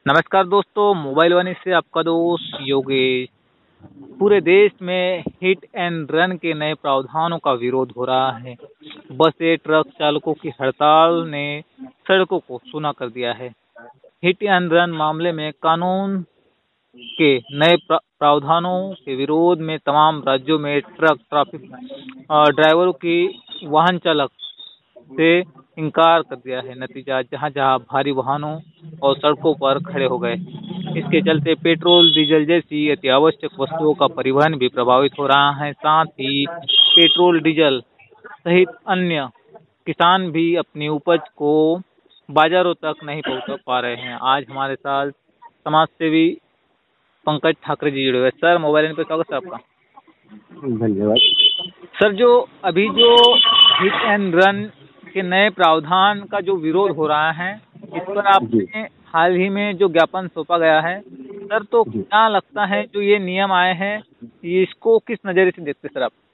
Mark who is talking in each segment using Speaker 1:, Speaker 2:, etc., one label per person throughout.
Speaker 1: नमस्कार दोस्तों, मोबाइल वाणी से आपका दोस्त योगेश। पूरे देश में हिट एंड रन के नए प्रावधानों का विरोध हो रहा है। बसें, ट्रक चालकों की हड़ताल ने सड़कों को सूना कर दिया है। हिट एंड रन मामले में कानून के नए प्रावधानों के विरोध में तमाम राज्यों में ट्रक ट्रैफिक ड्राइवरों की वाहन चालक से इनकार कर दिया है। नतीजा जहां जहां भारी वाहनों और सड़कों पर खड़े हो गए। इसके चलते पेट्रोल, डीजल जैसी अतिआवश्यक वस्तुओं का परिवहन भी प्रभावित हो रहा है। साथ ही पेट्रोल, डीजल सहित अन्य किसान भी अपनी उपज को बाजारों तक नहीं पहुंचा पा रहे हैं। आज हमारे साथ समाज सेवी पंकज ठाकरे जी जुड़े हुए। सर, मोबाइल पे स्वागत है आपका।
Speaker 2: धन्यवाद।
Speaker 1: सर, जो अभी जो हिट एंड रन के नए प्रावधान का जो विरोध हो रहा है, इस पर आपने हाल ही में जो ज्ञापन सौंपा गया है, सर, तो क्या लगता है जो ये नियम आए हैं, इसको किस नजरिए से देखते सर आप?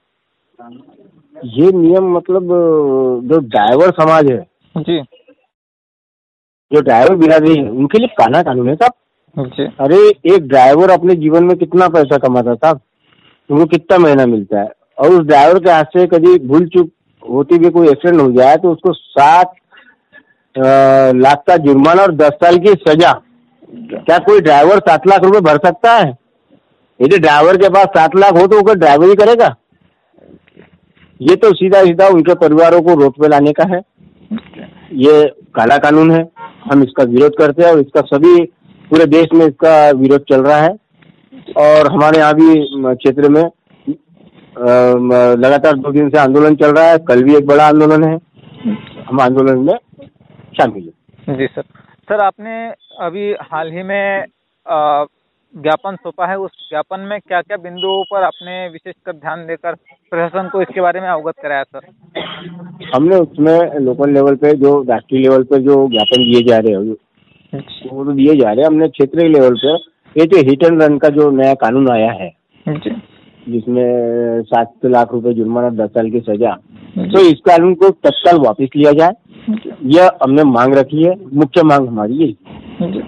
Speaker 2: ये नियम मतलब जो ड्राइवर समाज है
Speaker 1: जी,
Speaker 2: जो ड्राइवर बिरादरी है, उनके लिए काला कानून है साहब।
Speaker 1: जी,
Speaker 2: अरे एक ड्राइवर अपने जीवन में कितना पैसा कमाता साहब, उनको कितना महीना मिलता है, और उस ड्राइवर के हाथ से कभी भूल चूक होती भी कोई एक्सीडेंट हो जाए तो उसको 7 लाख का जुर्माना और 10 साल की सजा। क्या कोई ड्राइवर 7 लाख रुपए भर सकता है? यदि ड्राइवर के पास 7 लाख हो तो वो ड्राइवरी करेगा? ये तो सीधा सीधा उनके परिवारों को रोड पे लाने का है। ये काला कानून है। हम इसका विरोध करते हैं और इसका सभी पूरे देश में इसका विरोध चल रहा है। और हमारे यहाँ भी क्षेत्र में लगातार 2 दिन से आंदोलन चल रहा है। कल भी एक बड़ा आंदोलन है। हम आंदोलन में शामिल हैं।
Speaker 1: जी सर। सर, आपने अभी हाल ही में ज्ञापन सौंपा है। उस ज्ञापन में क्या क्या बिंदुओं पर आपने विशेषकर ध्यान देकर प्रशासन को इसके बारे में अवगत कराया सर?
Speaker 2: हमने उसमें लोकल लेवल पे, जो राष्ट्रीय लेवल पे जो ज्ञापन दिए जा रहे हैं वो तो दिए जा रहे हैं। हमने क्षेत्रीय लेवल पे ये जो हिट एंड रन का जो नया कानून आया है, जिसमें 7 लाख रुपए जुर्माना, 10 साल की सजा, तो इस कानून को तत्काल वापस लिया जाए, यह हमने मांग रखी है। मुख्य मांग हमारी यही।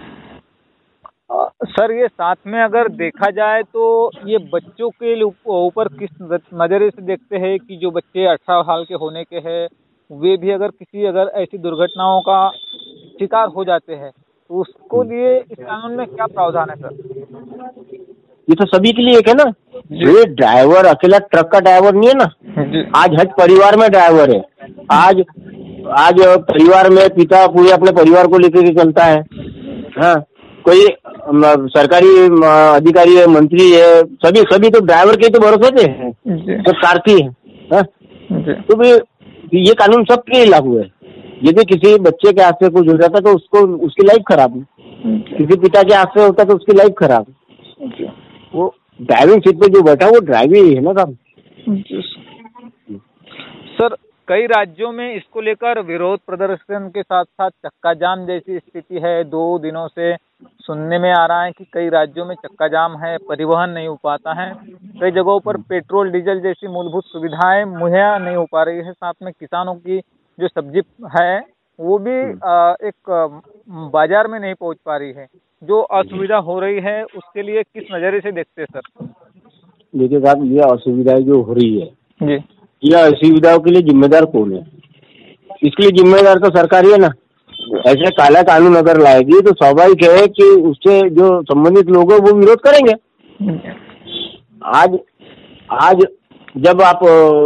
Speaker 1: सर, ये साथ में अगर देखा जाए तो ये बच्चों के ऊपर किस नज़रिए से देखते हैं कि जो बच्चे 18 साल के होने के हैं, वे भी अगर ऐसी दुर्घटनाओं का शिकार हो जाते हैं तो उसको लिए इस कानून में क्या प्रावधान है सर?
Speaker 2: ये तो सभी के लिए एक है ना। ये ड्राइवर अकेला ट्रक का ड्राइवर नहीं है ना। आज हर परिवार में ड्राइवर है। आज परिवार में पिता पूरे अपने परिवार को लेकर के चलता है। हाँ, कोई सरकारी अधिकारी है, मंत्री है, सभी तो ड्राइवर के तो भरोसे पे है, तो कारती है। हाँ? तो ये कानून सबके लिए लागू है। यदि किसी बच्चे के हाथ से कुछ हो जाता तो उसकी लाइफ खराब है। किसी पिता के हाथ से होता तो उसकी लाइफ खराब है। वो ड्राइविंग सीट पे जो बैठा वो ड्राइवर ही है ना साहब।
Speaker 1: सर, कई राज्यों में इसको लेकर विरोध प्रदर्शन के साथ साथ चक्का जाम जैसी स्थिति है। 2 दिनों से सुनने में आ रहा है कि कई राज्यों में चक्का जाम है, परिवहन नहीं हो पाता है। कई जगहों पर पेट्रोल, डीजल जैसी मूलभूत सुविधाएं मुहैया नहीं हो पा रही है। साथ में किसानों की जो सब्जी है वो भी एक बाजार में नहीं पहुंच पा रही है। जो असुविधा हो रही है उसके लिए किस नज़रिए से देखते हैं सर?
Speaker 2: देखिए साहब, ये असुविधाएं जो हो रही है
Speaker 1: जी,
Speaker 2: यह असुविधाओं के लिए जिम्मेदार कौन है? इसके लिए जिम्मेदार तो सरकार ही है ना। ऐसे काला कानून अगर लाएगी तो स्वाभाविक है कि उससे जो संबंधित लोग हैं वो विरोध करेंगे। आज जब आप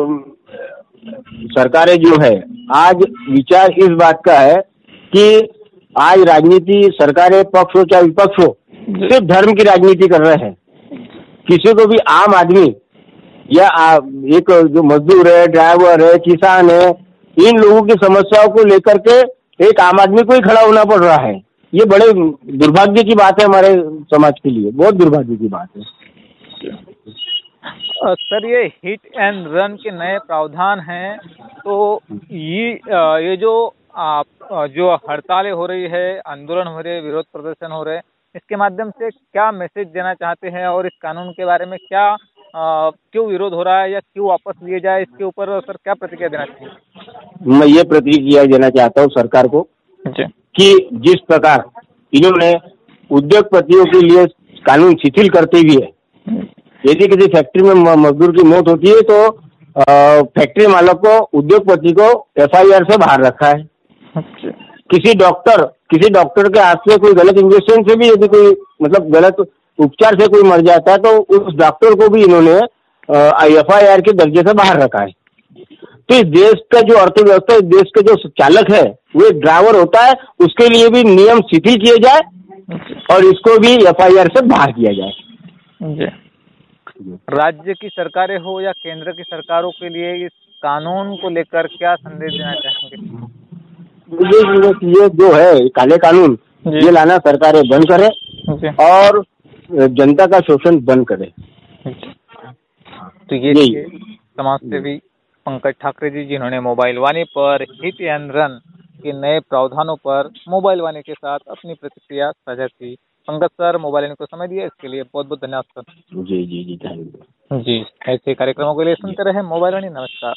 Speaker 2: सरकारें जो है, आज विचार इस बात का है कि आज राजनीति, सरकारें पक्ष हो चाहे विपक्ष हो, सिर्फ धर्म की राजनीति कर रहे हैं। किसी को भी आम आदमी या एक जो मजदूर है, ड्राइवर है, किसान है, इन लोगों की समस्याओं को लेकर के एक आम आदमी को ही खड़ा होना पड़ रहा है। ये बड़े दुर्भाग्य की बात है हमारे समाज के लिए, बहुत दुर्भाग्य की बात है।
Speaker 1: सर, ये हिट एंड रन के नए प्रावधान हैं, तो ये जो हड़तालें हो रही है, आंदोलन हो रहे, विरोध प्रदर्शन हो रहे, इसके माध्यम से क्या मैसेज देना चाहते हैं और इस कानून के बारे में क्या क्यों विरोध हो रहा है या क्यों वापस लिए जाए, इसके ऊपर सर क्या प्रतिक्रिया देना चाहिए?
Speaker 2: मैं ये प्रतिक्रिया देना चाहता हूँ सरकार को कि जिस प्रकार इन्होंने उद्योगपतियों के लिए कानून शिथिल करते भी है। यदि किसी फैक्ट्री में मजदूर की मौत होती है तो फैक्ट्री मालक को, उद्योगपति को एफआईआर से बाहर रखा है।
Speaker 1: अच्छा।
Speaker 2: किसी डॉक्टर के हाथ से कोई गलत इंजेक्शन से भी यदि कोई मतलब गलत उपचार से कोई मर जाता है तो उस डॉक्टर को भी इन्होंने एफआईआर के दर्जे से बाहर रखा है। तो इस देश का जो अर्थव्यवस्था, इस देश का जो चालक है वो एक ड्राइवर होता है, उसके लिए भी नियम शिथिल किए जाए और इसको भी एफआईआर से बाहर किया जाए।
Speaker 1: जी। राज्य की सरकारें हो या केंद्र की सरकारों के लिए इस कानून को लेकर क्या संदेश देना चाहेंगे?
Speaker 2: ये जो है काले कानून, ये लाना सरकारें बंद करें और जनता का शोषण बंद करें।
Speaker 1: तो ये समाजसेवी पंकज ठाकरे जी, जिन्होंने मोबाइल वाणी पर हिट एंड रन के नए प्रावधानों पर मोबाइल वाणी के साथ अपनी प्रतिक्रिया साझा की। पंकज सर, मोबाइल वाणी को समय दिया इसके लिए बहुत बहुत धन्यवाद सर।
Speaker 2: जी जी जी, थैंक यू।
Speaker 1: जी, ऐसे कार्यक्रमों के लिए सुनते रहे मोबाइल वाणी। नमस्कार।